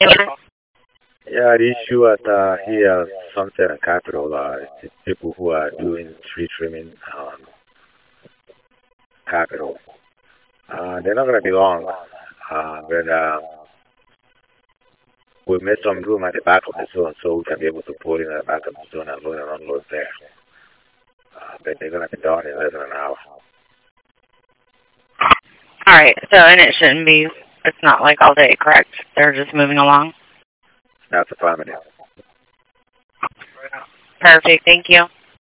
Yeah, the issue at here, Sunset and Capital, it's people who are doing tree trimming on Capital. They're not going to be long, but we made some room at the back of the zone so we can be able to pull in at the back of the zone and load and unload there. But they're going to be done in less than an hour. All right. So, and it shouldn't be. It's not like all day, correct? They're just moving along. That's affirmative. Perfect. Thank you.